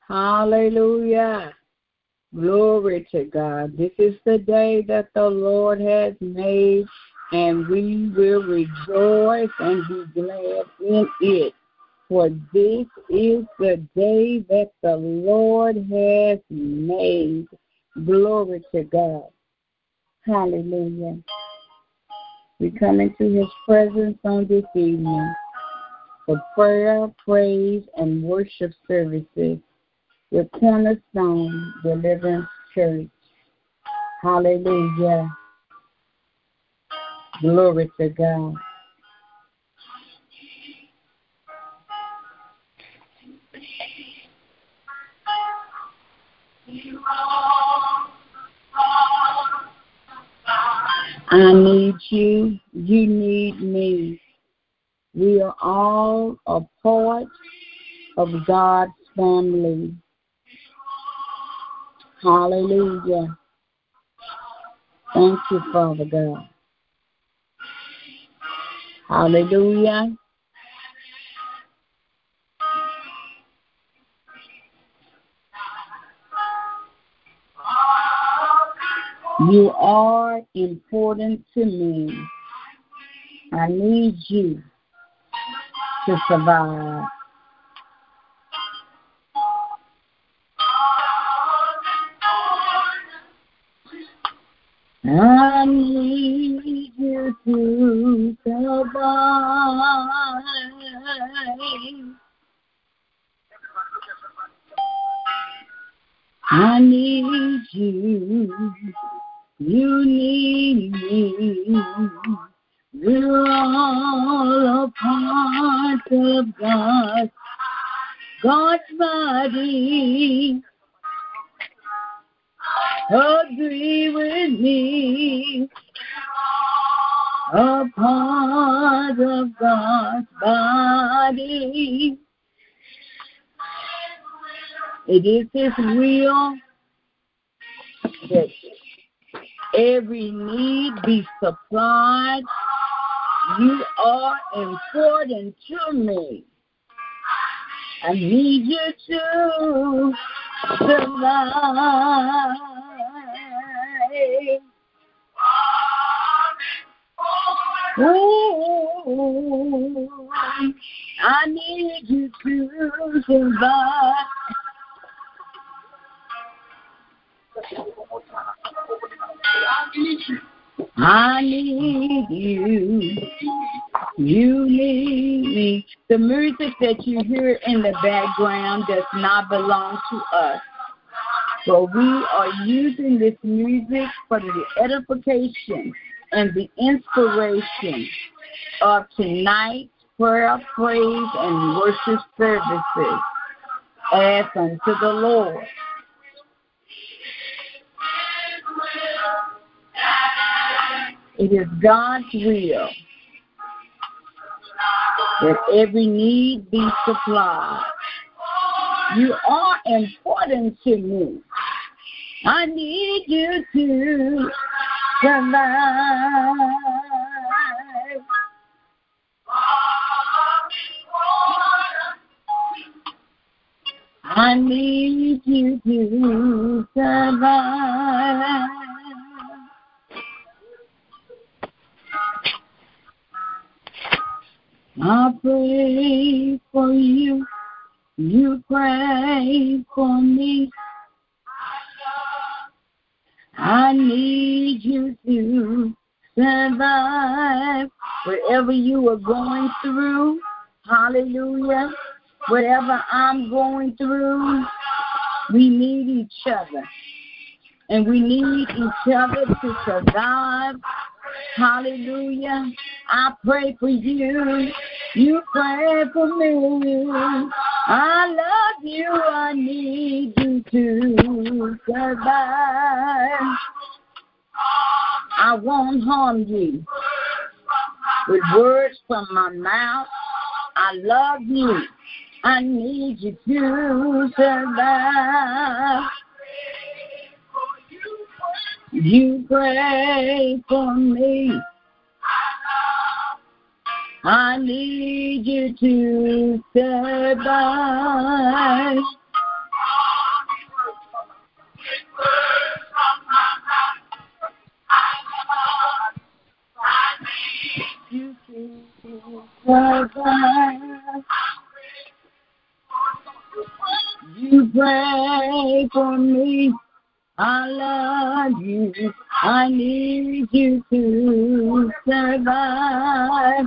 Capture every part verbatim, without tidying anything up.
Hallelujah. Glory to God. This is the day that the Lord has made, and we will rejoice and be glad in it. For this is the day that the Lord has made. Glory to God. Hallelujah. We come into his presence on this evening for prayer, praise, and worship services with Cornerstone Deliverance Church. Hallelujah. Glory to God. I need you. You need me. We are all a part of God's family. Hallelujah. Thank you, Father God. Hallelujah. You are important to me. I need you to survive. I need you to survive. I need you. You need me. We're all a part of God, God's body. Agree with me. A part of God's body. It is his will that every need be supplied. You are important to me. I need you to survive. Ooh, I need you to survive. I need you. You need me. The music that you hear in the background does not belong to us. So we are using this music for the edification and the inspiration of tonight's prayer, praise, and worship services as unto the Lord. It is God's will that every need be supplied. You are important to me. I need you to survive. I need you to survive. I pray for you. You pray for me. I need you to survive whatever you are going through. Hallelujah. Whatever I'm going through, we need each other. And we need each other to survive. Hallelujah. I pray for you. You pray for me. I love you. I need you to survive. I won't harm you with words from my mouth. I love you. I need you to survive. You pray for me. I need you to survive. you pray for me? I love you. I need you to survive.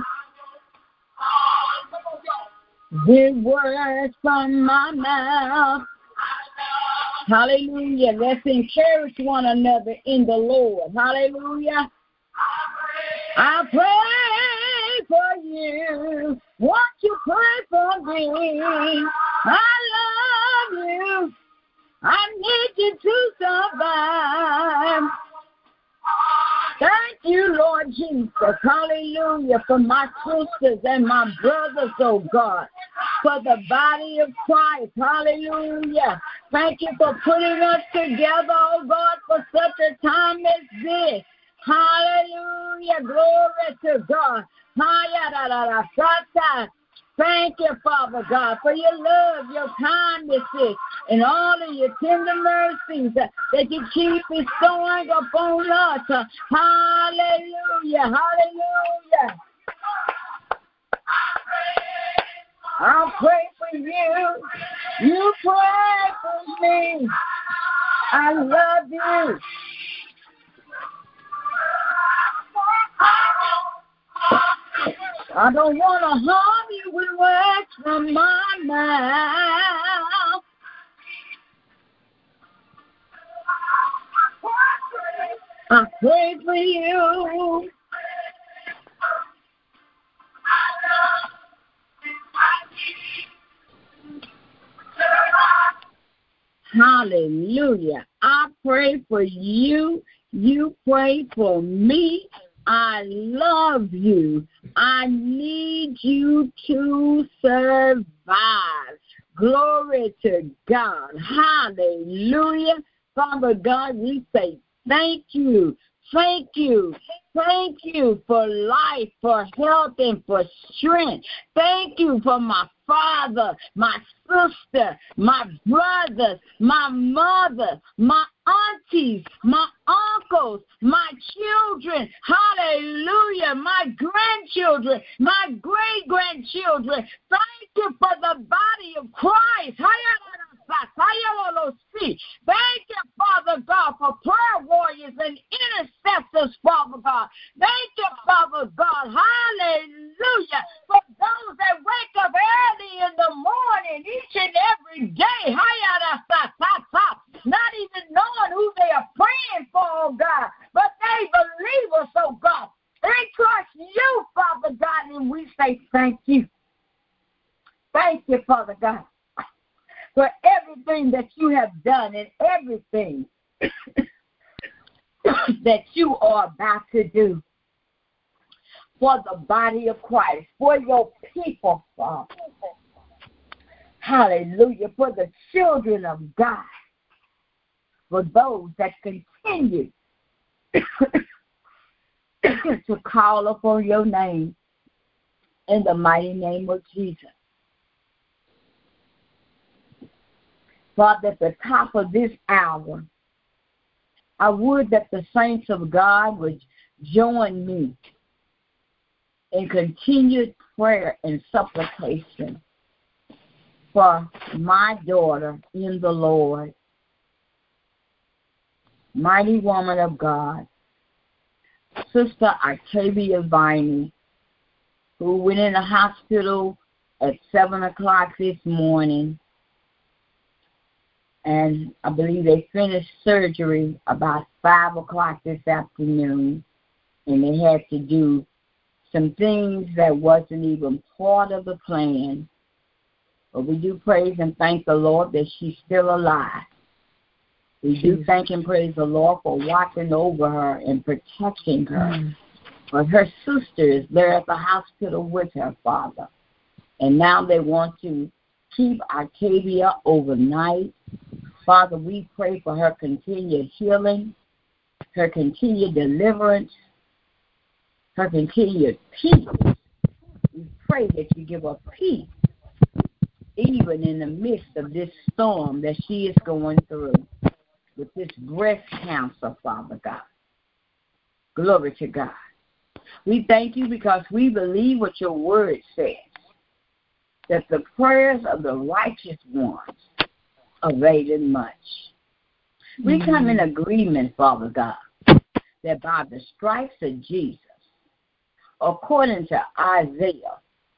Give words from my mouth. Hallelujah. Let's encourage one another in the Lord. Hallelujah. I pray for you. Won't you pray for me? I love you. I need you to survive. Thank you, Lord Jesus. Hallelujah. For my sisters and my brothers, oh God. For the body of Christ. Hallelujah. Thank you for putting us together, oh God, for such a time as this. Hallelujah. Glory to God. Thank you, Father God, for your love, your kindnesses, and all of your tender mercies that you keep bestowing upon us. Hallelujah. Hallelujah. I'll pray for you. You pray for me. I love you. I don't want to harm you with words from my mouth. I pray for you. Hallelujah. I pray for you. You pray for me. I love you. I need you to survive. Glory to God. Hallelujah. Father God, we say thank you. Thank you. Thank you for life, for health, and for strength. Thank you for my father, my sister, my brothers, my mother, my aunties, my uncles, my children. Hallelujah. My grandchildren, my great-grandchildren. Thank you for the body of Christ. Thank you, Father God, for prayer warriors and intercessors, Father God. Thank you, Father God. Hallelujah. For those that wake up early in the morning, each and every day, not even knowing who they are praying for, oh God, but they believe us, oh God. They trust you, Father God, and we say thank you. Thank you, Father God, for everything that you have done and everything that you are about to do for the body of Christ, for your people, Father. Hallelujah. For the children of God, for those that continue to call upon your name in the mighty name of Jesus. Father, at the top of this hour, I would that the saints of God would join me in continued prayer and supplication for my daughter in the Lord, mighty woman of God, Sister Octavia Viney, who went in the hospital at seven o'clock this morning. And I believe they finished surgery about five o'clock this afternoon. And they had to do some things that wasn't even part of the plan. But we do praise and thank the Lord that she's still alive. We do thank and praise the Lord for watching over her and protecting her. Mm. But her sisters, they're at the hospital with her, Father. And now they want to keep Octavia overnight. Father, we pray for her continued healing, her continued deliverance, her continued peace. We pray that you give her peace, even in the midst of this storm that she is going through with this breast cancer, Father God. Glory to God. We thank you because we believe what your word says, that the prayers of the righteous ones availing much. We mm-hmm. come in agreement, Father God, that by the stripes of Jesus, according to Isaiah,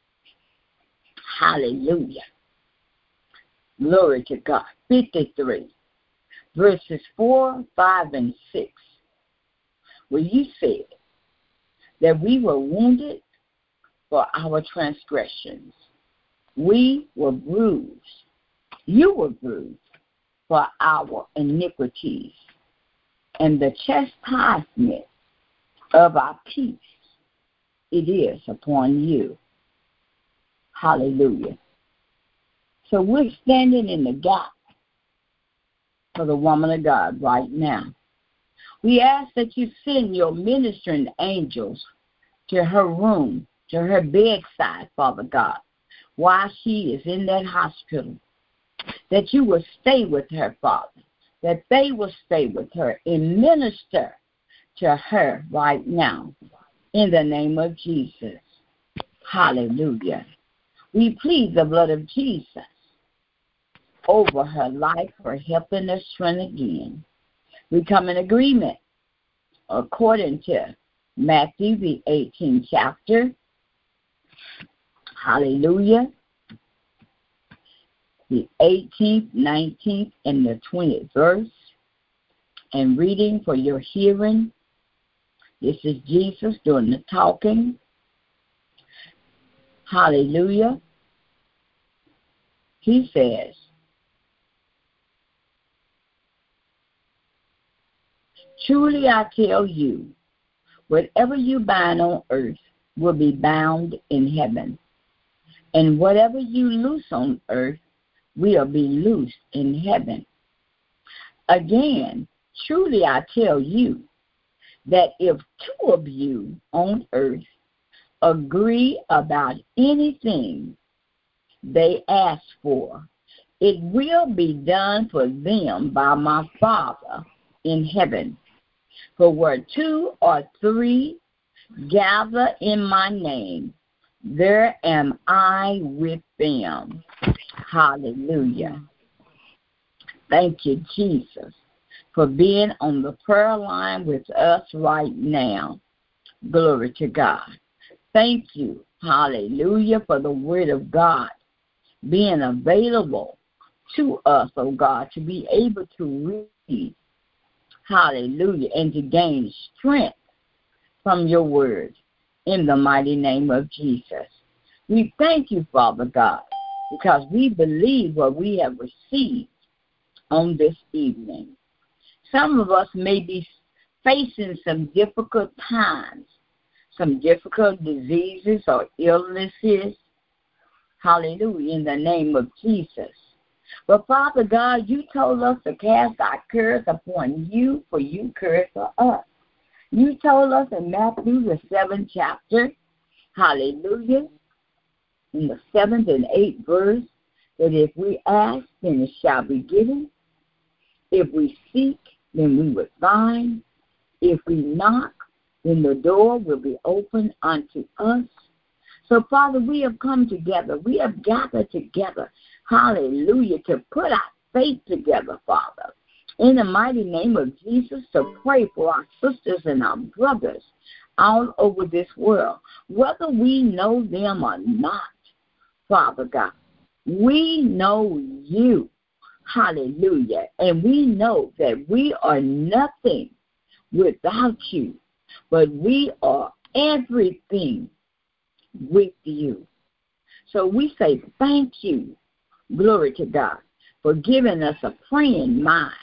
hallelujah, glory to God, fifty-three, verses four, five, and six, where you said that we were wounded for our transgressions. We were bruised. You were bruised for our iniquities. And the chastisement of our peace, it is upon you. Hallelujah. So we're standing in the gap for the woman of God right now. We ask that you send your ministering angels to her room, to her bedside, Father God, while she is in that hospital, that you will stay with her, Father, that they will stay with her and minister to her right now in the name of Jesus. Hallelujah. We plead the blood of Jesus over her life, her health, and her strength again. We come in agreement according to Matthew, the eighteenth chapter. Hallelujah. The eighteenth, nineteenth, and the twentieth verse. And reading for your hearing. This is Jesus doing the talking. Hallelujah. He says, truly I tell you, whatever you bind on earth will be bound in heaven, and whatever you loose on earth will be loosed in heaven. Again, truly I tell you that if two of you on earth agree about anything they ask for, it will be done for them by my Father in heaven. For where two or three gather in my name, there am I with them. Hallelujah. Thank you, Jesus, for being on the prayer line with us right now. Glory to God. Thank you, hallelujah, for the word of God being available to us, oh God, to be able to read, hallelujah, and to gain strength from your word in the mighty name of Jesus. We thank you, Father God, because we believe what we have received on this evening. Some of us may be facing some difficult times, some difficult diseases or illnesses. Hallelujah, in the name of Jesus. But Father God, you told us to cast our cares upon you, for you care for us. You told us in Matthew, the seventh chapter, hallelujah, in the seventh and eighth verse, that if we ask, then it shall be given. If we seek, then we will find. If we knock, then the door will be opened unto us. So, Father, we have come together. We have gathered together, hallelujah, to put our faith together, Father, in the mighty name of Jesus, to pray for our sisters and our brothers all over this world, whether we know them or not, Father God. We know you, hallelujah, and we know that we are nothing without you, but we are everything with you. So we say thank you, glory to God, for giving us a praying mind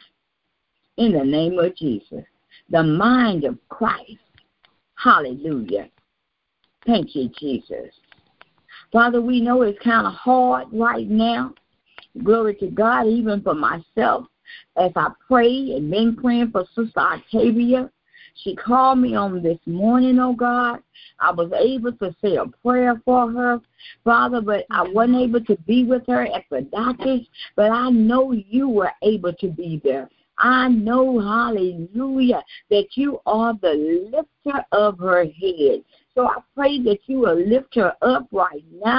in the name of Jesus, the mind of Christ. Hallelujah. Thank you, Jesus. Father, we know it's kind of hard right now. Glory to God, even for myself, as I pray and been praying for Sister Octavia. She called me on this morning, oh God. I was able to say a prayer for her, Father, but I wasn't able to be with her at the doctor's, but I know you were able to be there. I know, hallelujah, that you are the lifter of her head. So I pray that you will lift her up right now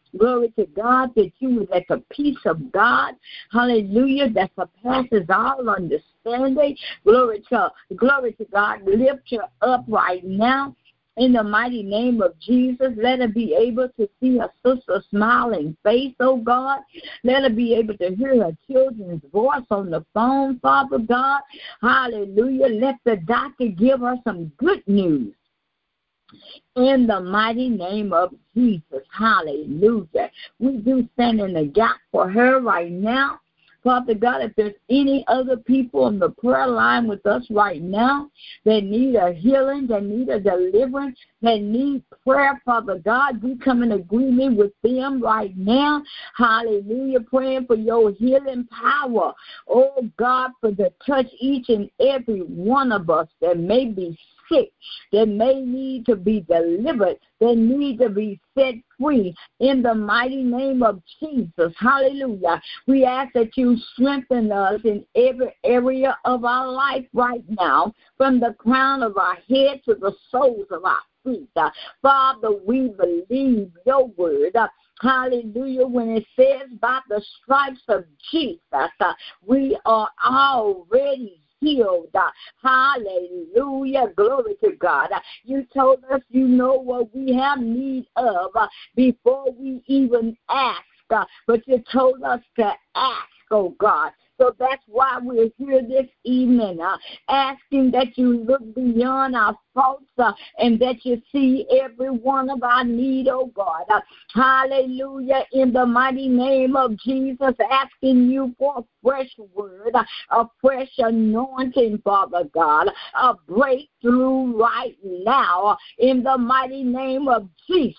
Glory to God, that you would let the peace of God, hallelujah, that surpasses all understanding. Glory to, glory to God, lift you up right now. In the mighty name of Jesus, let her be able to see her sister's smiling face, oh God. Let her be able to hear her children's voice on the phone, Father God. Hallelujah. Let the doctor give her some good news. In the mighty name of Jesus, hallelujah. We do stand in the gap for her right now. Father God, if there's any other people on the prayer line with us right now that need a healing, that need a deliverance, that need prayer, Father God, we come in agreement with them right now. Hallelujah. Praying for your healing power. Oh God, for to touch each and every one of us that may be sick, that may need to be delivered, that need to be set free in the mighty name of Jesus. Hallelujah. We ask that you strengthen us in every area of our life right now, from the crown of our head to the soles of our feet. Uh, Father, we believe your word. Uh, Hallelujah. When it says by the stripes of Jesus, uh, we are already healed. Hallelujah. Glory to God. You told us you know what we have need of before we even ask. But you told us to ask, oh God. So that's why we're here this evening, uh, asking that you look beyond our faults uh, and that you see every one of our need, oh God. Uh, hallelujah. In the mighty name of Jesus, asking you for a fresh word, uh, a fresh anointing, Father God, a breakthrough right now uh, in the mighty name of Jesus.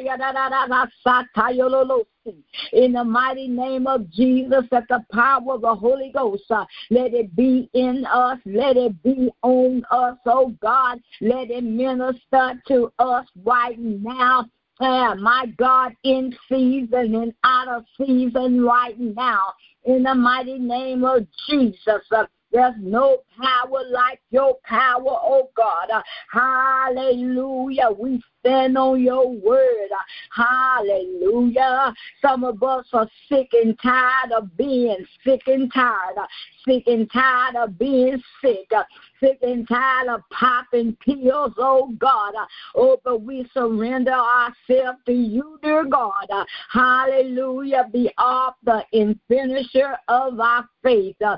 In the mighty name of Jesus, that the power of the Holy Ghost, uh, let it be in us, let it be on us, oh God, let it minister to us right now. Uh, my God, in season and out of season right now, in the mighty name of Jesus. Uh, There's no power like your power, oh God. Uh, hallelujah. We stand on your word. Uh, hallelujah. Some of us are sick and tired of being sick and tired. Uh, sick and tired of being sick. Uh, sick and tired of popping pills, oh God. Uh, oh, but we surrender ourselves to you, dear God. Uh, hallelujah. Be author and finisher of our faith. Uh,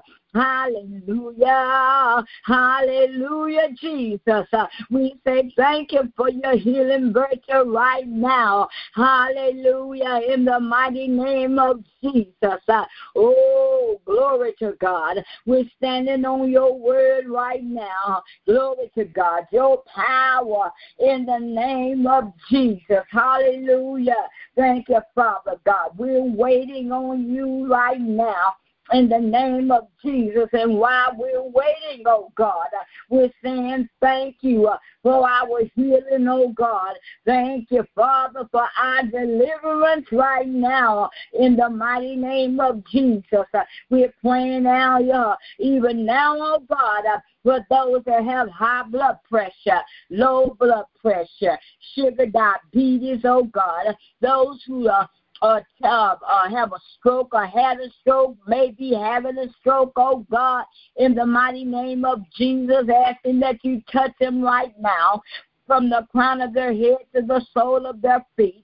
Hallelujah. Hallelujah, Jesus. Uh, we say thank you for your healing virtue right now. Hallelujah. In the mighty name of Jesus. Uh, oh, glory to God. We're standing on your word right now. Glory to God. Your power in the name of Jesus. Hallelujah. Thank you, Father God. We're waiting on you right now. In the name of Jesus. And while we're waiting, oh God, we're saying thank you for our healing, oh God. Thank you, Father, for our deliverance right now. In the mighty name of Jesus. We're praying now, yeah, even now, oh God, for those that have high blood pressure, low blood pressure, sugar, diabetes, oh God, those who are Or uh, uh, have a stroke or had a stroke, maybe having a stroke, oh God, in the mighty name of Jesus, asking that you touch them right now from the crown of their head to the sole of their feet.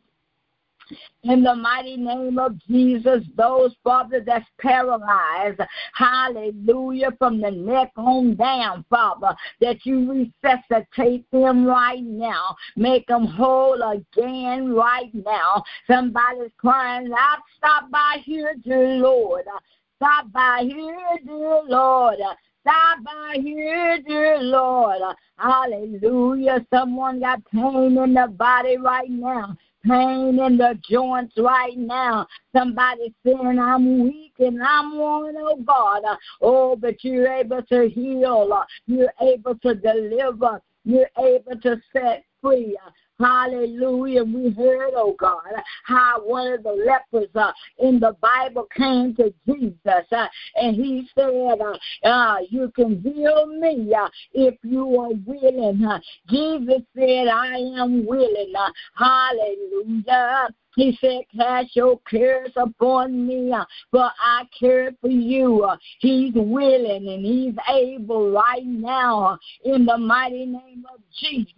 In the mighty name of Jesus, those, Father, that's paralyzed, hallelujah, from the neck on down, Father, that you resuscitate them right now. Make them whole again right now. Somebody's crying out, stop by here, dear Lord. Stop by here, dear Lord. Stop by here, dear Lord. Hallelujah. Someone got pain in the body right now. Pain in the joints right now. Somebody saying, I'm weak and I'm worn, oh God. Oh, but you're able to heal. You're able to deliver. You're able to set free. Hallelujah. We heard, oh God, how one of the lepers uh, in the Bible came to Jesus uh, and he said, uh, uh, you can heal me uh, if you are willing. Uh, Jesus said, I am willing. Uh, hallelujah. He said, cast your cares upon me, uh, for I care for you. Uh, he's willing and he's able right now uh, in the mighty name of Jesus.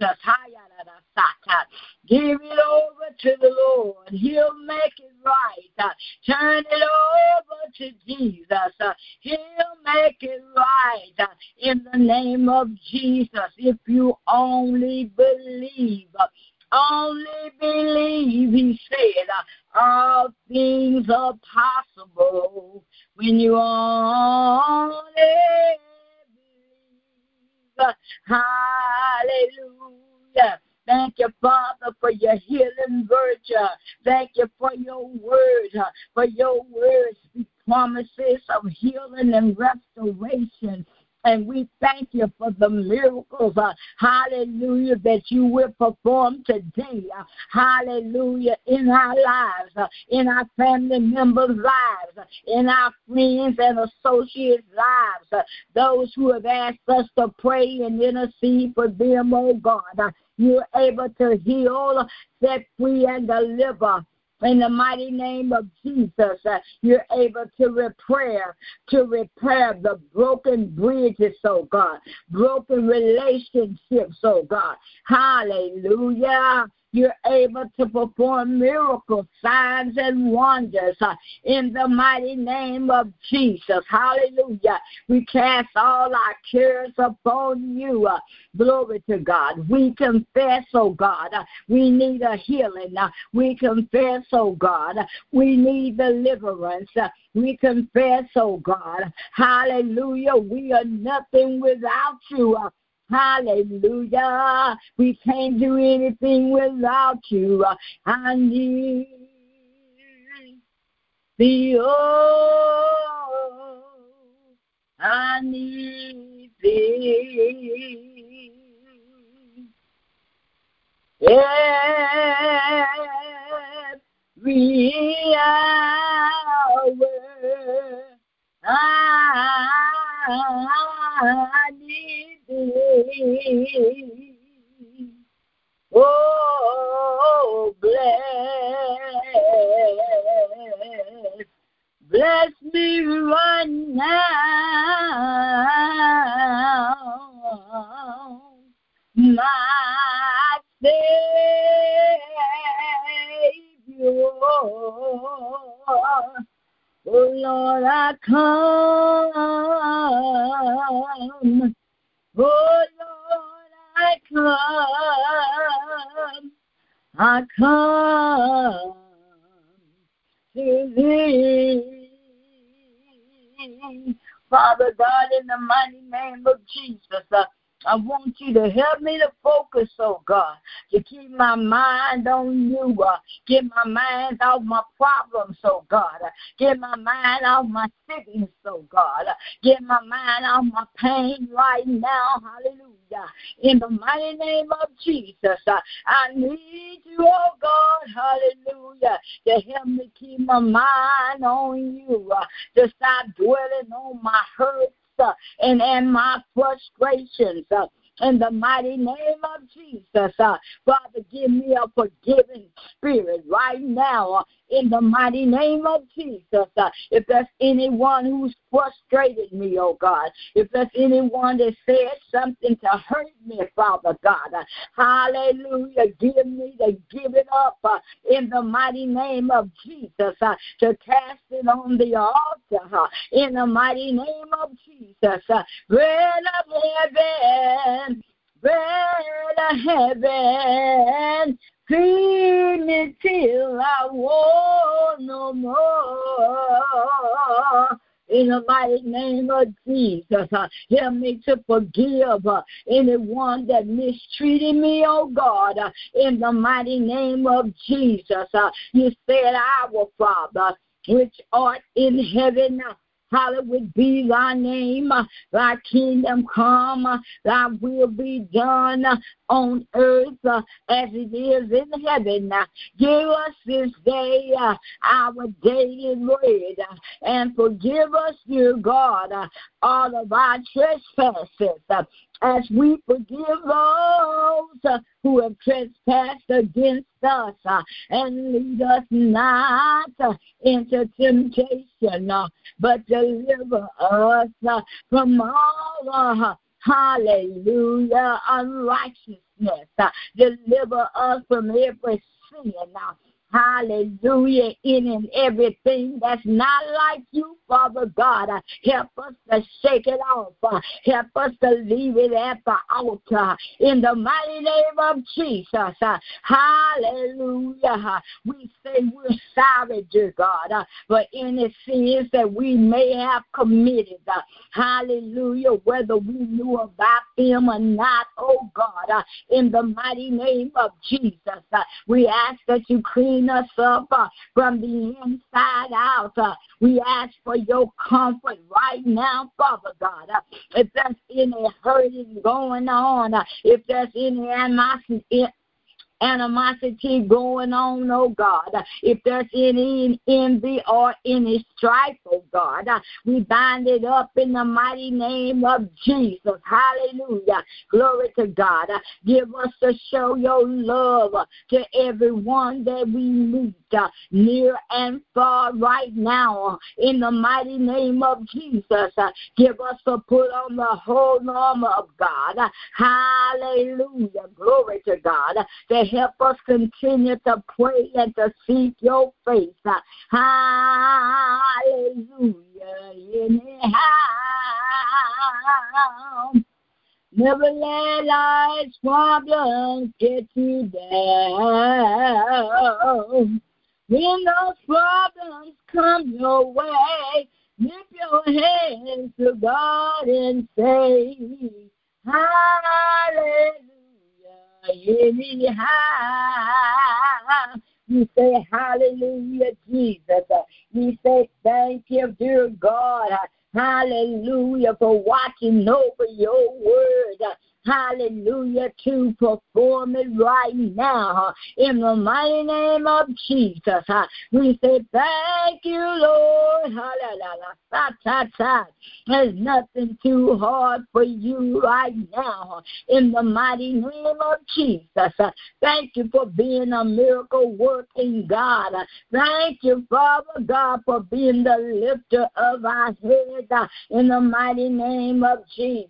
Give it over to the Lord. He'll make it right. Uh, turn it over to Jesus. Uh, he'll make it right uh, in the name of Jesus. If you only believe. Uh, Only believe, he said, uh, all things are possible when you only believe. Hallelujah. Thank you, Father, for your healing virtue. Thank you for your word, uh, for your words speak promises of healing and restoration. And we thank you for the miracles, uh, hallelujah, that you will perform today, uh, hallelujah, in our lives, uh, in our family members' lives, uh, in our friends and associates' lives, uh, those who have asked us to pray and intercede for them, oh God. Uh, you're able to heal, set free, and deliver. In the mighty name of Jesus, uh, you're able to repair, to repair the broken bridges, oh God, broken relationships, oh God. Hallelujah. You're able to perform miracles, signs, and wonders uh, in the mighty name of Jesus. Hallelujah. We cast all our cares upon you. Uh, glory to God. We confess, oh God, uh, we need a healing. Uh, we confess, oh God, uh, we need deliverance. Uh, we confess, oh God. Hallelujah. We are nothing without you. Uh, Hallelujah. We can't do anything without you. I need thee, oh, I need thee. Every hour I need thee. Oh, bless, bless me right now, my Savior. Oh, Lord, I come. Oh, Lord, I come. I come to thee. Father God, in the mighty name of Jesus, uh, I want you to help me to focus, oh God, to keep my mind on you, uh, get my mind off my problems, oh God, uh, get my mind off my sickness, oh God, uh, get my mind off my pain right now, hallelujah. In the mighty name of Jesus, uh, I need you, oh God, hallelujah, to help me keep my mind on you, uh, to stop dwelling on my hurts, Uh, and, and my frustrations uh, in the mighty name of Jesus. Uh, Father, give me a forgiving spirit right now uh, in the mighty name of Jesus. Uh, if there's anyone who's frustrated me, oh God, if there's anyone that said something to hurt me, Father God, uh, hallelujah, give me to give it up uh, in the mighty name of Jesus, uh, to cast it on the altar uh, in the mighty name of Jesus. Uh, bread of heaven, bread of heaven, feed me till I want no more. In the mighty name of Jesus, uh, help me to forgive uh, anyone that mistreated me, oh God. Uh, in the mighty name of Jesus, uh, you said, our Father, which art in heaven, uh, hallowed be thy name, uh, thy kingdom come, uh, thy will be done uh, on earth uh, as it is in heaven. Uh, give us this day uh, our daily bread, uh, and forgive us, dear God, uh, all of our trespasses, uh, as we forgive those uh, who have trespassed against us, uh, and lead us not uh, into temptation, uh, but deliver us uh, from all uh, hallelujah, unrighteousness. Uh, deliver us from every sin. Uh, Hallelujah, in and everything that's not like you, Father God. Uh, help us to shake it off. Uh, help us to leave it at the altar. In the mighty name of Jesus. Uh, hallelujah. Uh, we say we're sorry, dear God, uh, for any sins that we may have committed. Uh, hallelujah, whether we knew about them or not, oh God. Uh, in the mighty name of Jesus, uh, we ask that you clean us up uh, from the inside out. Uh, we ask for your comfort right now, Father God. Uh, if there's any hurting going on, uh, if there's any animosity, animosity going on, oh God. If there's any envy or any strife, oh God, we bind it up in the mighty name of Jesus. Hallelujah. Glory to God. Give us to show your love to everyone that we meet, near and far right now, in the mighty name of Jesus. Give us to put on the whole armor of God. Hallelujah. Glory to God. To help us continue to pray and to seek your face. Hallelujah. Anyhow, never let life's problems get you down. When those problems come your way, lift your hands to God and say, hallelujah. Anyhow, you say hallelujah, Jesus. You say thank you, dear God. Hallelujah, for watching over your word. Hallelujah, to perform it right now. In the mighty name of Jesus, we say thank you, Lord. Hallelujah. There's nothing too hard for you right now. In the mighty name of Jesus, thank you for being a miracle working God. Thank you, Father God, for being the lifter of our head. In the mighty name of Jesus.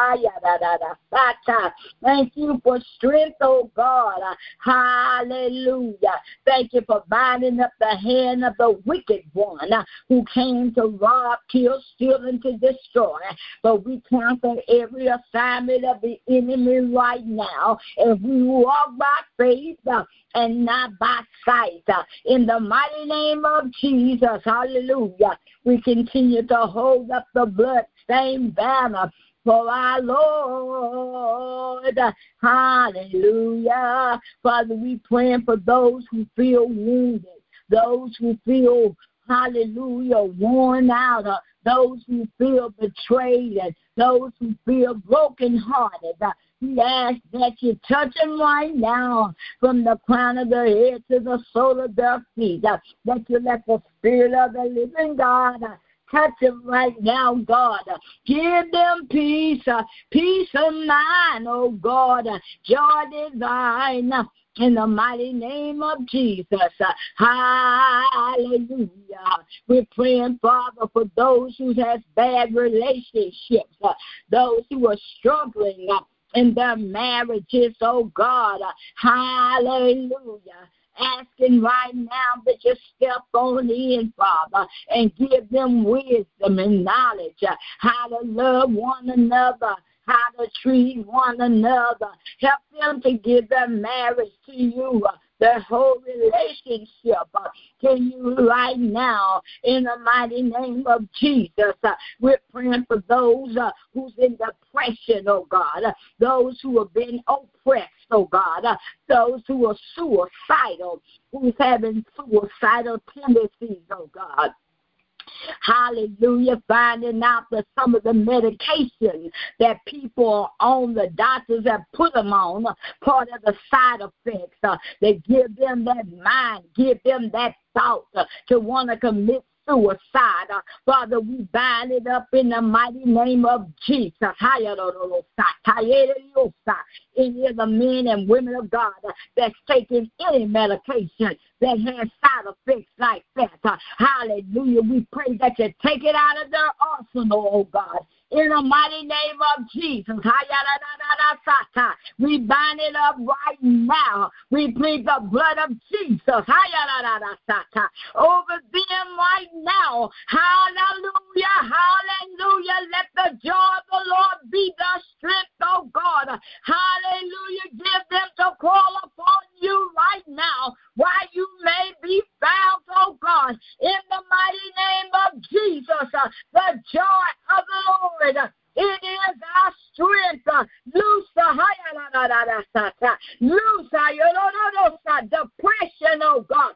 Thank you for strength, oh God. Hallelujah. Thank you for binding up the hand of the wicked one who came to rob, kill, steal, and to destroy. But we cancel every assignment of the enemy right now, and we walk by faith and not by sight. In the mighty name of Jesus, hallelujah, we continue to hold up the blood-stained banner for our Lord. Hallelujah. Father, we praying for those who feel wounded, those who feel, hallelujah, worn out, uh, those who feel betrayed, and those who feel brokenhearted. Uh, we ask that you touch them right now from the crown of their head to the sole of their feet, uh, that you let the Spirit of the living God uh, touch them right now, God. Give them peace, uh, peace of mind, oh God, uh, joy divine, uh, in the mighty name of Jesus. Uh, hallelujah. We're praying, Father, for those who have bad relationships, uh, those who are struggling uh, in their marriages, oh God. Uh, hallelujah. Asking right now that you step on in, Father, and give them wisdom and knowledge, uh, how to love one another, how to treat one another. Help them to give their marriage to you, uh, their whole relationship uh, to you right now in the mighty name of Jesus. Uh, we're praying for those uh, who's in depression, oh God, uh, those who have been oppressed, oh God, uh, those who are suicidal, who's having suicidal tendencies, oh God. Hallelujah. Finding out that some of the medication that people are on, the doctors have put them on, part of the side effects. Uh, they give them that mind, give them that thought uh, to want to commit suicide. Uh, Father, we bind it up in the mighty name of Jesus. Any of the men and women of God uh, that's taking any medication that has side effects like that. Uh, hallelujah. We pray that you take it out of their arsenal, oh God. In the mighty name of Jesus. We bind it up right now. We plead the blood of Jesus over them right now. Hallelujah. Hallelujah. Let the joy of the Lord be their strength, oh God. Hallelujah. Give them to call upon you right now while you may be found, oh God. In the mighty name of Jesus, uh, the joy of the Lord. It is our strength. Loose, loose, depression, oh God.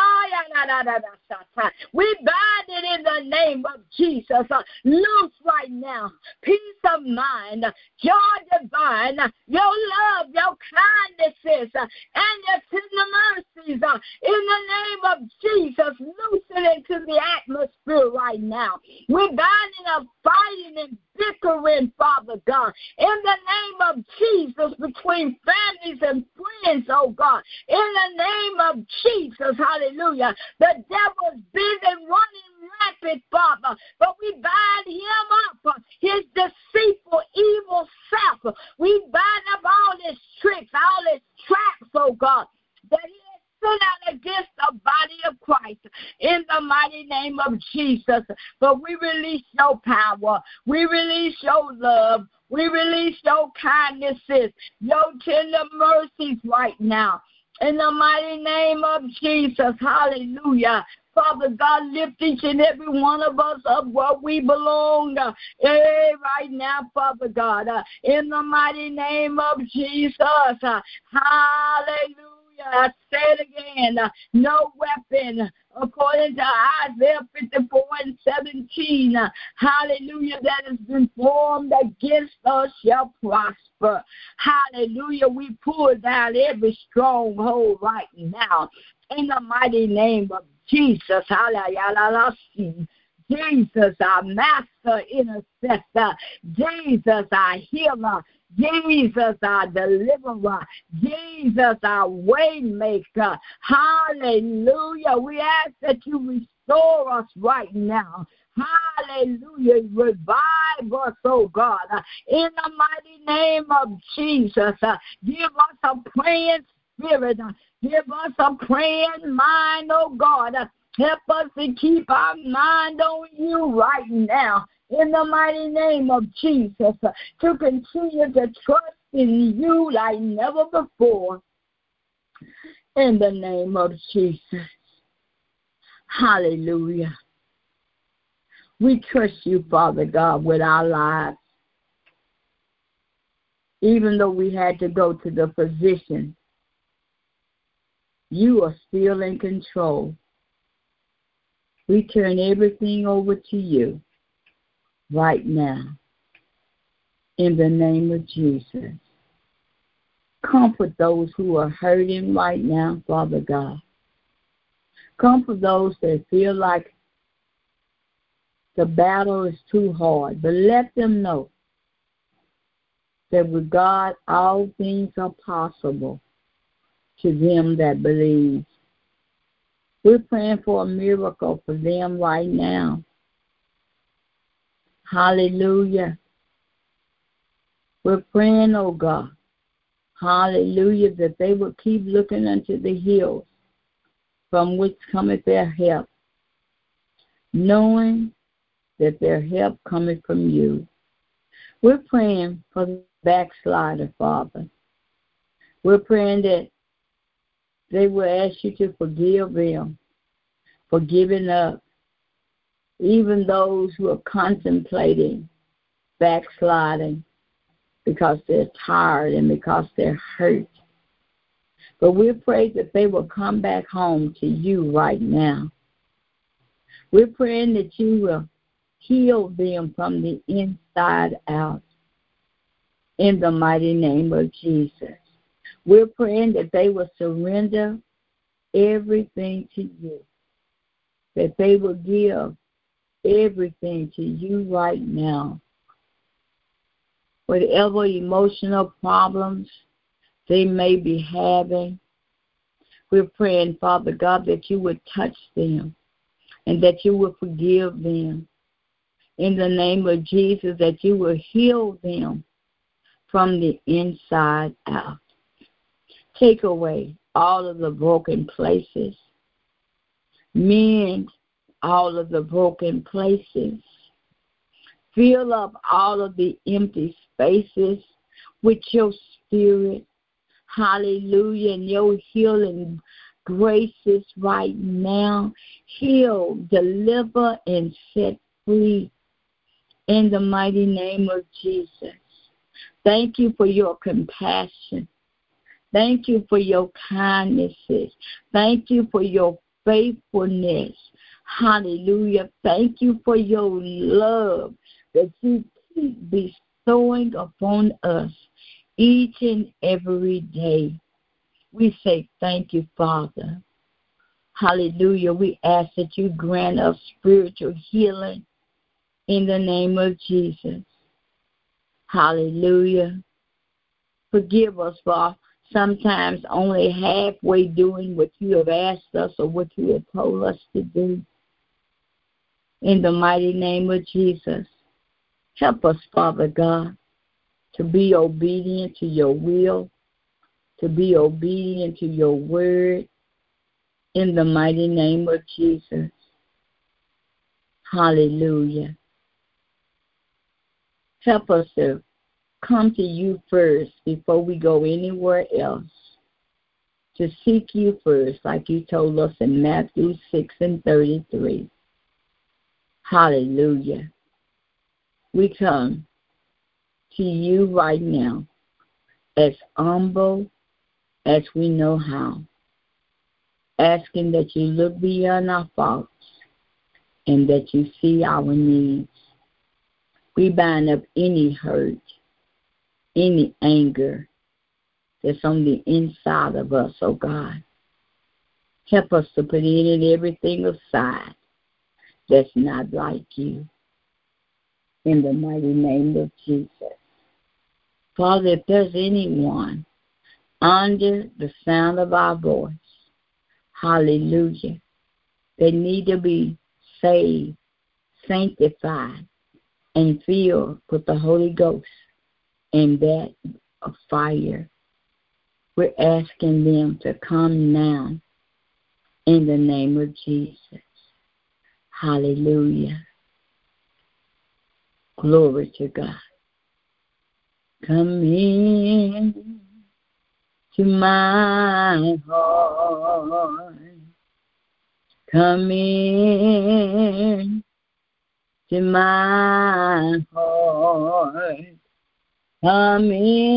We bind it in the name of Jesus. Loose right now. Peace of mind, joy divine, your love, your kindnesses, and your tender mercies. In the name of Jesus, loose it into the atmosphere right now. We're binding up fighting and bickering, Father God, in the name of Jesus, between families and friends, oh God, in the name of Jesus, hallelujah. The devil's busy running rapid, Father, but we bind him up, his deceitful, evil self. We bind up all his tricks, all his traps, oh God, that he sent out against the body of Christ in the mighty name of Jesus. But we release your power. We release your love. We release your kindnesses, your tender mercies right now. In the mighty name of Jesus. Hallelujah. Father God, lift each and every one of us up where we belong. Uh, hey, right now, Father God, uh, in the mighty name of Jesus. Uh, hallelujah. I say it again, uh, no weapon, according to Isaiah fifty-four and seventeen, uh, hallelujah, that has been formed against us shall prosper. Hallelujah, we pull down every stronghold right now in the mighty name of Jesus. Hallelujah. Jesus, our master intercessor. Jesus, our healer. Jesus, our deliverer. Jesus, our way maker. Hallelujah. We ask that you restore us right now. Hallelujah. Revive us, oh God. In the mighty name of Jesus, give us a praying spirit. Give us a praying mind, oh God. Help us to keep our mind on you right now. In the mighty name of Jesus, to continue to trust in you like never before. In the name of Jesus. Hallelujah. We trust you, Father God, with our lives. Even though we had to go to the physician, you are still in control. We turn everything over to you right now, in the name of Jesus. Comfort those who are hurting right now, Father God. Comfort those that feel like the battle is too hard, but let them know that with God, all things are possible to them that believe. We're praying for a miracle for them right now. Hallelujah. We're praying, oh God, hallelujah, that they will keep looking unto the hills from which cometh their help, knowing that their help cometh from you. We're praying for the backslider, Father. We're praying that they will ask you to forgive them for giving up, even those who are contemplating backsliding because they're tired and because they're hurt. But we pray that they will come back home to you right now. We're praying that you will heal them from the inside out in the mighty name of Jesus. We're praying that they will surrender everything to you, that they will give everything to you right now. Whatever emotional problems they may be having, we're praying, Father God, that you would touch them and that you will forgive them. In the name of Jesus, that you will heal them from the inside out. Take away all of the broken places. Mend all of the broken places. Fill up all of the empty spaces with your spirit. Hallelujah. And your healing graces right now. Heal, deliver, and set free in the mighty name of Jesus. Thank you for your compassion. Thank you for your kindnesses. Thank you for your faithfulness. Hallelujah. Thank you for your love that you keep bestowing upon us each and every day. We say thank you, Father. Hallelujah. We ask that you grant us spiritual healing in the name of Jesus. Hallelujah. Forgive us for sometimes only halfway doing what you have asked us or what you have told us to do. In the mighty name of Jesus, help us, Father God, to be obedient to your will, to be obedient to your word, in the mighty name of Jesus. Hallelujah. Help us to come to you first before we go anywhere else, to seek you first, like you told us in Matthew six and thirty-three. Hallelujah. We come to you right now as humble as we know how, asking that you look beyond our faults and that you see our needs. We bind up any hurt, any anger that's on the inside of us, oh God. Help us to put in and everything aside that's not like you. In the mighty name of Jesus. Father, if there's anyone under the sound of our voice, hallelujah, they need to be saved, sanctified, and filled with the Holy Ghost and that of fire. We're asking them to come now in the name of Jesus. Hallelujah. Glory to God. Come in to my heart. Come in to my heart. Come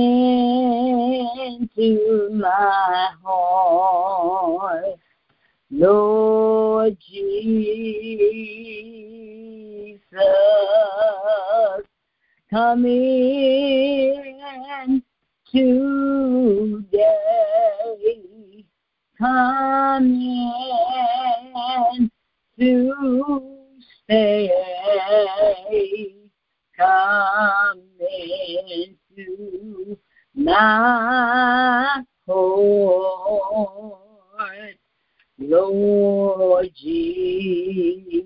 into my heart, Lord Jesus. Come in today. Come in to stay. Come into my heart, Lord Jesus.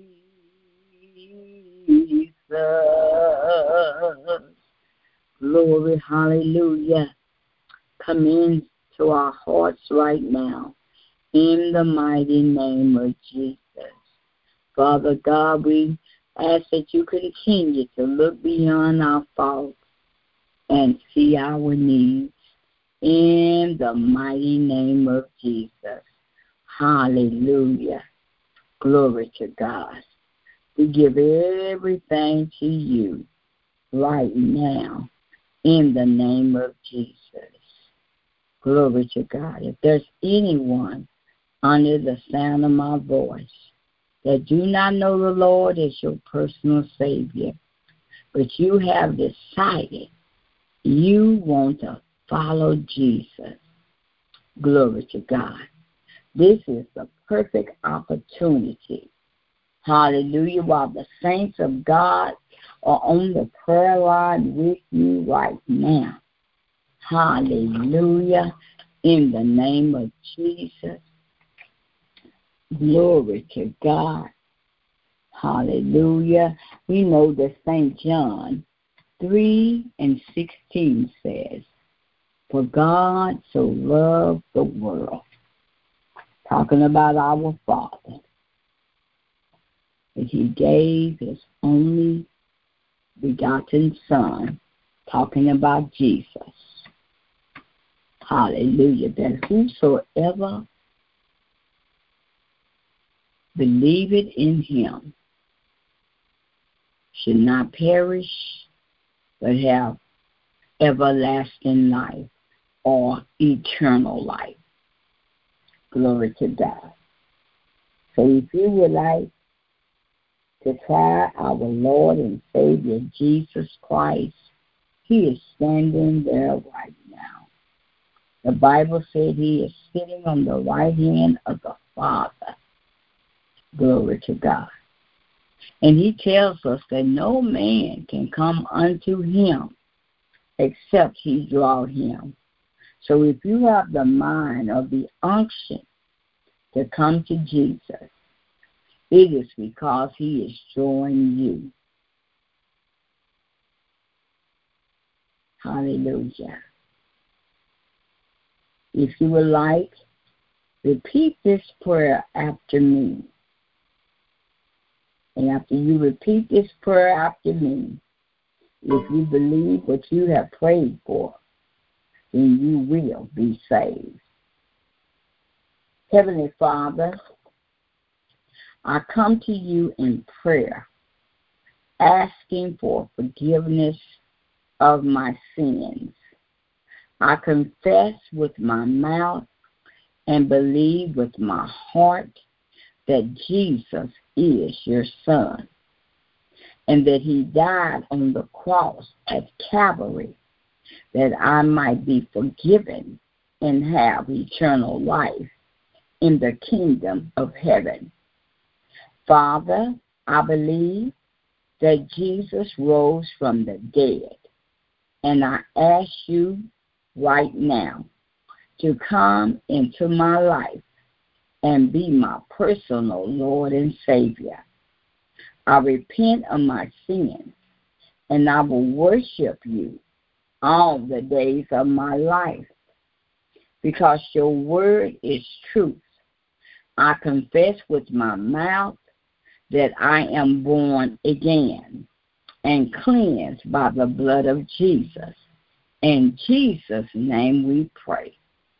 Glory, hallelujah. Come into our hearts right now in the mighty name of Jesus. Father God, we ask that you continue to look beyond our faults and see our needs in the mighty name of Jesus. Hallelujah. Glory to God. We give everything to you right now in the name of Jesus. Glory to God. If there's anyone under the sound of my voice that do not know the Lord as your personal Savior, but you have decided you want to follow Jesus. Glory to God. This is the perfect opportunity. Hallelujah. While the saints of God are on the prayer line with you right now. Hallelujah. In the name of Jesus. Glory to God. Hallelujah. We know that Saint John three and sixteen says, for God so loved the world, talking about our Father, that he gave his only begotten Son, talking about Jesus. Hallelujah. That whosoever believeth in him should not perish, but have everlasting life or eternal life. Glory to God. So if you would like to try our Lord and Savior Jesus Christ, he is standing there right now. The Bible said he is sitting on the right hand of the Father. Glory to God. And he tells us that no man can come unto him except he draw him. So if you have the mind or the unction to come to Jesus, it is because he is drawing you. Hallelujah. If you would like, repeat this prayer after me. And after you repeat this prayer after me, if you believe what you have prayed for, then you will be saved. Heavenly Father, I come to you in prayer, asking for forgiveness of my sins. I confess with my mouth and believe with my heart that Jesus is your Son, and that he died on the cross at Calvary, that I might be forgiven and have eternal life in the kingdom of heaven. Father, I believe that Jesus rose from the dead, and I ask you right now to come into my life and be my personal Lord and Savior. I repent of my sins, and I will worship you all the days of my life, because your word is truth. I confess with my mouth that I am born again and cleansed by the blood of Jesus. In Jesus' name we pray.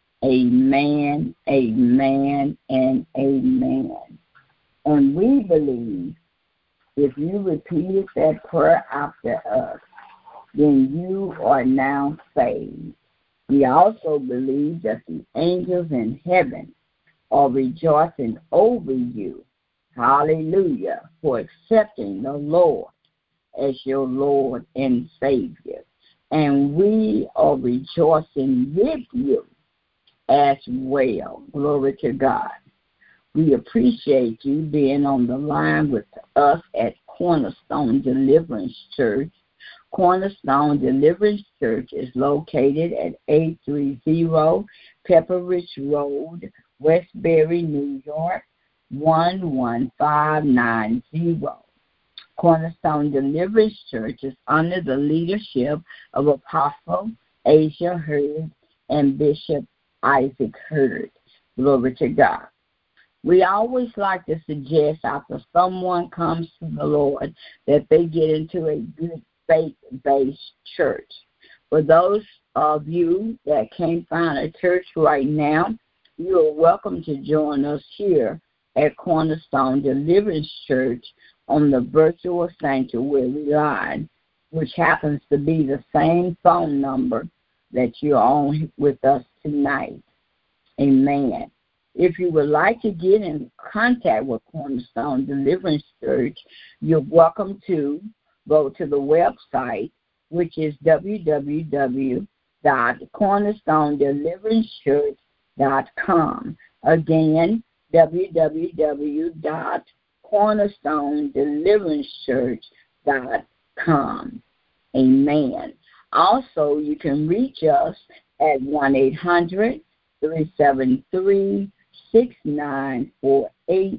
Amen, amen, and amen. And we believe if you repeated that prayer after us, then you are now saved. We also believe that the angels in heaven are rejoicing over you, hallelujah, for accepting the Lord as your Lord and Savior. And we are rejoicing with you as well. Glory to God. We appreciate you being on the line with us at Cornerstone Deliverance Church. Cornerstone Deliverance Church is located at eight thirty Pepper Ridge Road, Westbury, New York, one one five nine zero. Cornerstone Deliverance Church is under the leadership of Apostle Asia Hurd and Bishop Isaac Hurd. Glory to God. We always like to suggest after someone comes to the Lord that they get into a good faith-based church. For those of you that can't find a church right now, you are welcome to join us here at Cornerstone Deliverance Church on the virtual sanctuary line, which happens to be the same phone number that you're on with us tonight. Amen. If you would like to get in contact with Cornerstone Deliverance Church, you're welcome to go to the website, which is w w w dot cornerstone deliverance church dot com. Again, w w w dot cornerstone deliverance church dot com. Amen. Also, you can reach us at one eight hundred three seven three six nine four eight,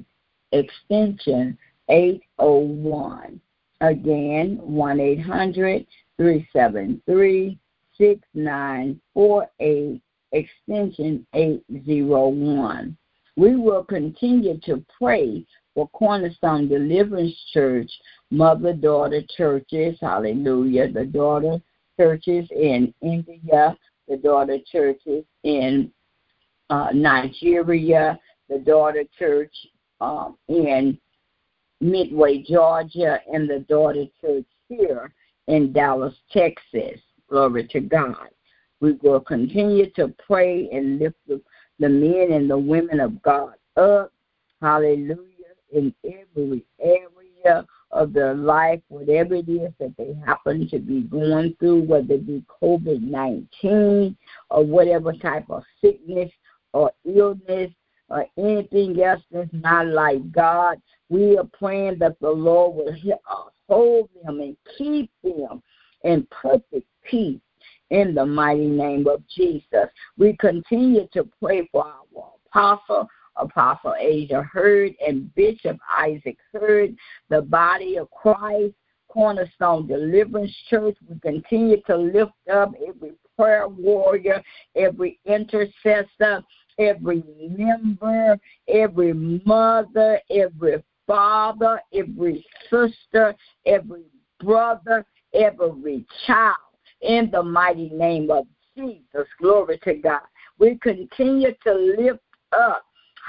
extension eight oh one. Again, one eight hundred three seven three six nine four eight, extension eight oh one. We will continue to pray for Cornerstone Deliverance Church, mother-daughter churches, hallelujah, the daughter churches in India, the daughter churches in uh, Nigeria, the daughter church um, in Midway, Georgia, and the daughter church here in Dallas, Texas. Glory to God. We will continue to pray and lift the, the men and the women of God up, hallelujah, in every area of their life, whatever it is that they happen to be going through, whether it be covid nineteen or whatever type of sickness or illness or anything else that's not like God. We are praying that the Lord will hold them and keep them in perfect peace in the mighty name of Jesus. We continue to pray for our apostle, Apostle Asia Hurd, and Bishop Isaac Hurd, the body of Christ, Cornerstone Deliverance Church. We continue to lift up every prayer warrior, every intercessor, every member, every mother, every father, every sister, every brother, every child, in the mighty name of Jesus. Glory to God. We continue to lift up,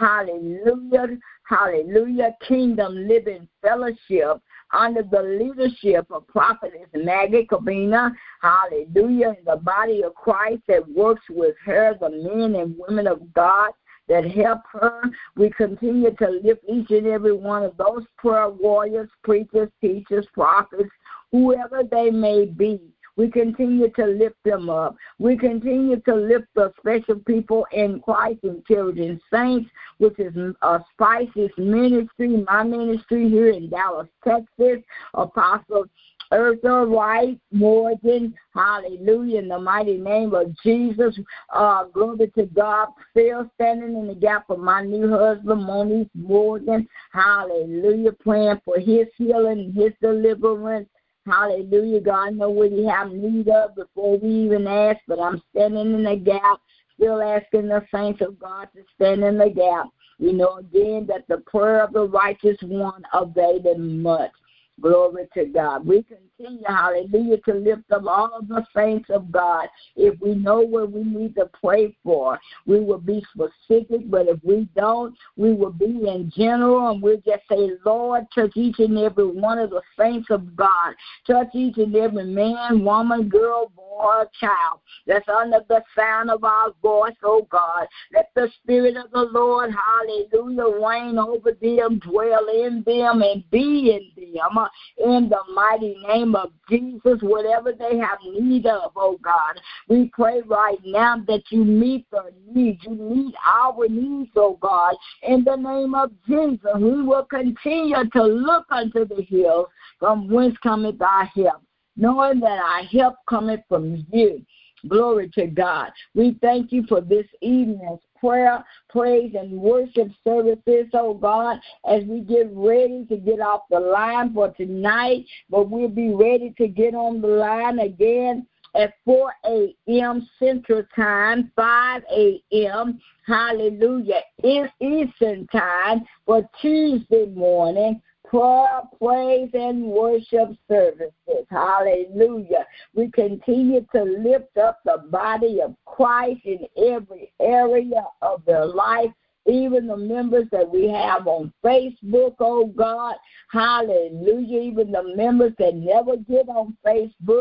hallelujah, hallelujah, Kingdom Living Fellowship under the leadership of Prophetess Maggie Kabina, hallelujah, in the body of Christ that works with her, the men and women of God that help her. We continue to lift each and every one of those prayer warriors, preachers, teachers, prophets, whoever they may be. We continue to lift them up. We continue to lift the special people in Christ, Intelligent Saints, which is a Spices ministry, my ministry here in Dallas, Texas. Apostle Eartha Wright Morgan, hallelujah, in the mighty name of Jesus. Uh, glory to God. Still standing in the gap for my new husband, Monique Morgan, hallelujah, praying for his healing and his deliverance. Hallelujah. God know what he have need of before we even ask, but I'm standing in the gap, still asking the saints of God to stand in the gap. We know again that the prayer of the righteous one availeth much. Glory to God. We continue, hallelujah, to lift up all of the saints of God. If we know what we need to pray for, we will be specific, but if we don't, we will be in general, and we'll just say, Lord, touch each and every one of the saints of God. Touch each and every man, woman, girl, boy, or child that's under the sound of our voice, oh God. Let the Spirit of the Lord, hallelujah, reign over them, dwell in them, and be in them. In the mighty name of Jesus, whatever they have need of, oh God, we pray right now that you meet their needs. You meet our needs, oh God. In the name of Jesus, we will continue to look unto the hills from whence cometh our help, knowing that our help cometh from you. Glory to God. We thank you for this evening's prayer, praise, and worship services, oh God, as we get ready to get off the line for tonight, but we'll be ready to get on the line again at four a.m. Central Time, five a.m., hallelujah, Eastern Time for Tuesday morning prayer, praise, and worship services. Hallelujah. We continue to lift up the body of Christ in every area of their life, even the members that we have on Facebook, oh God. Hallelujah. Even the members that never get on Facebook,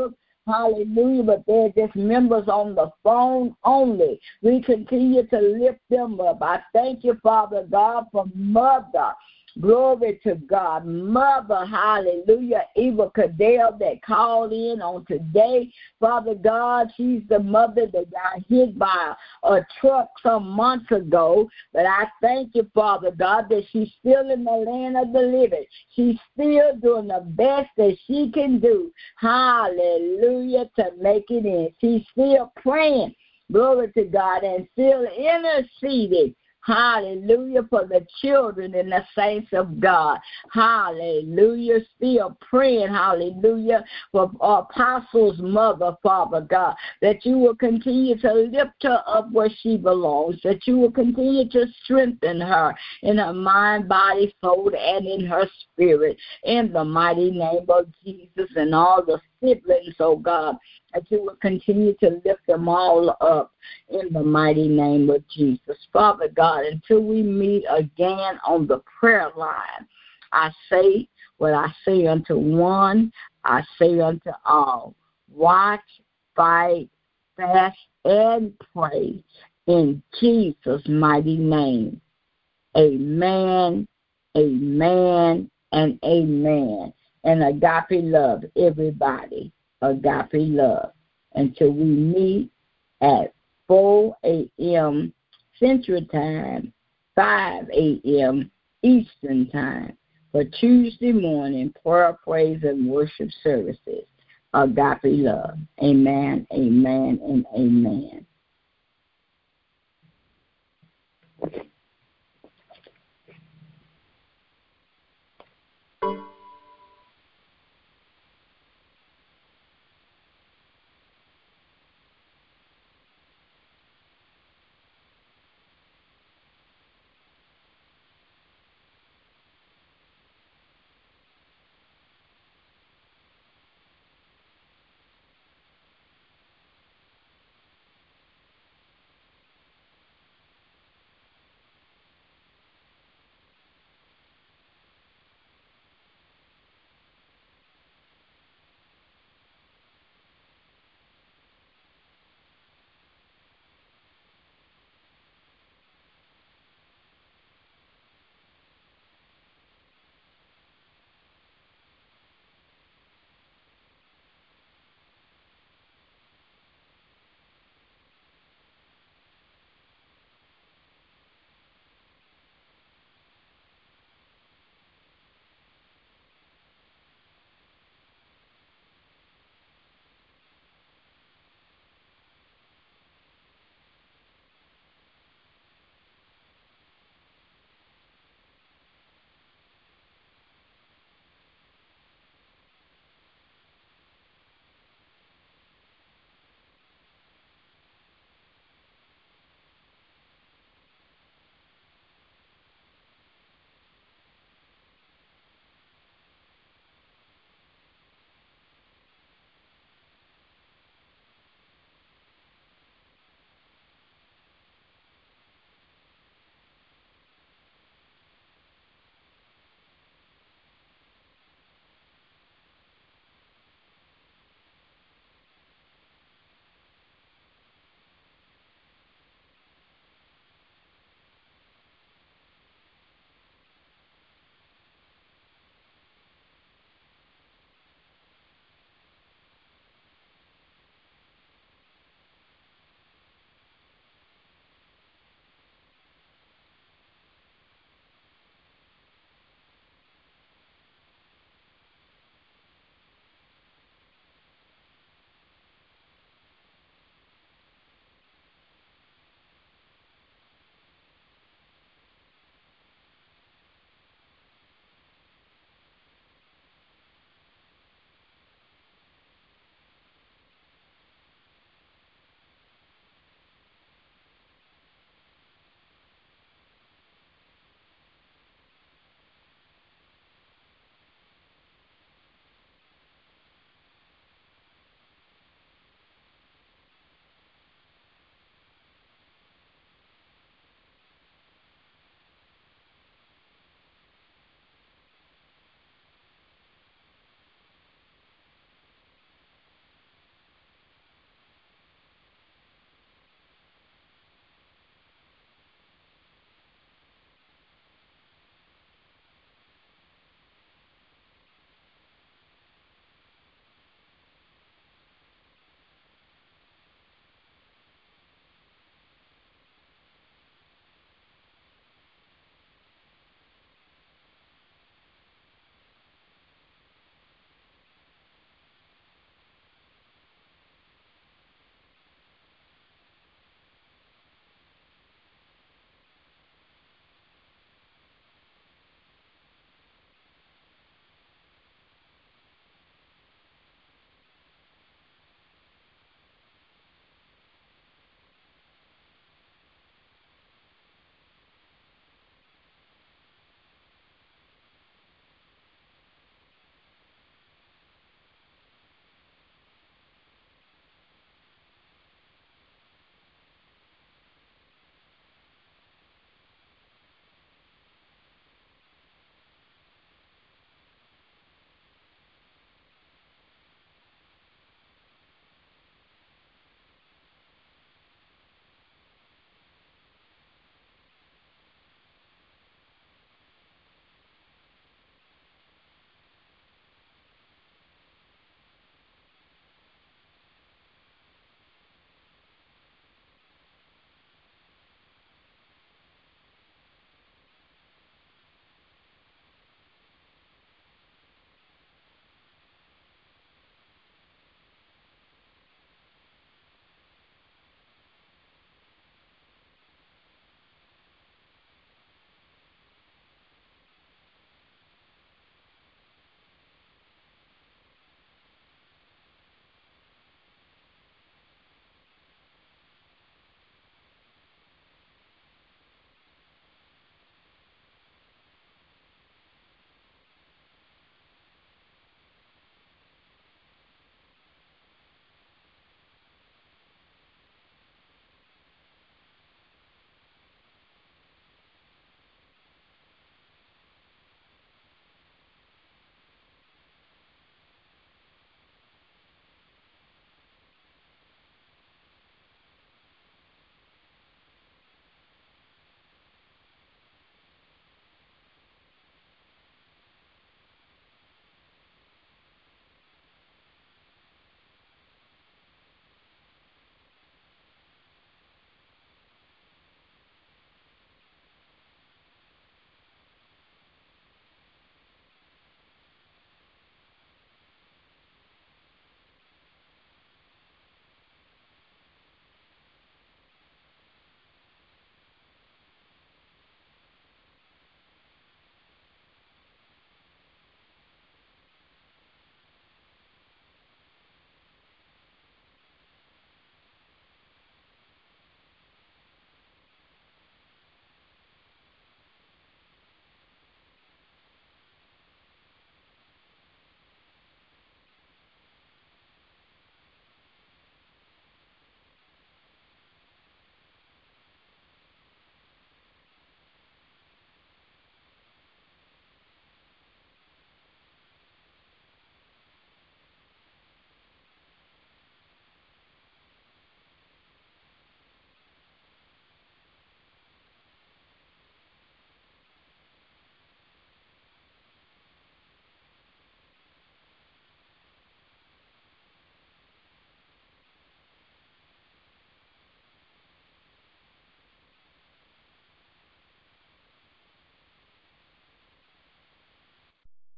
hallelujah, but they're just members on the phone only. We continue to lift them up. I thank you, Father God, for Mother. Glory to God. Mother, hallelujah, Eva Cadell that called in on today. Father God, she's the mother that got hit by a truck some months ago. But I thank you, Father God, that she's still in the land of the living. She's still doing the best that she can do. Hallelujah, to make it in. She's still praying. Glory to God, and still interceding. Hallelujah, for the children and the saints of God. Hallelujah, still praying, hallelujah, for Apostle's mother, Father God, that you will continue to lift her up where she belongs, that you will continue to strengthen her in her mind, body, soul, and in her spirit. In the mighty name of Jesus, and all the siblings, oh God, that you will continue to lift them all up in the mighty name of Jesus. Father God, until we meet again on the prayer line, I say what I say unto one, I say unto all. Watch, fight, fast, and pray in Jesus' mighty name. Amen, amen, and amen. And agape love, everybody. Agape love. Until we meet at four a.m. Central Time, five a.m. Eastern Time for Tuesday morning prayer, praise, and worship services. Agape love. Amen, amen, and amen.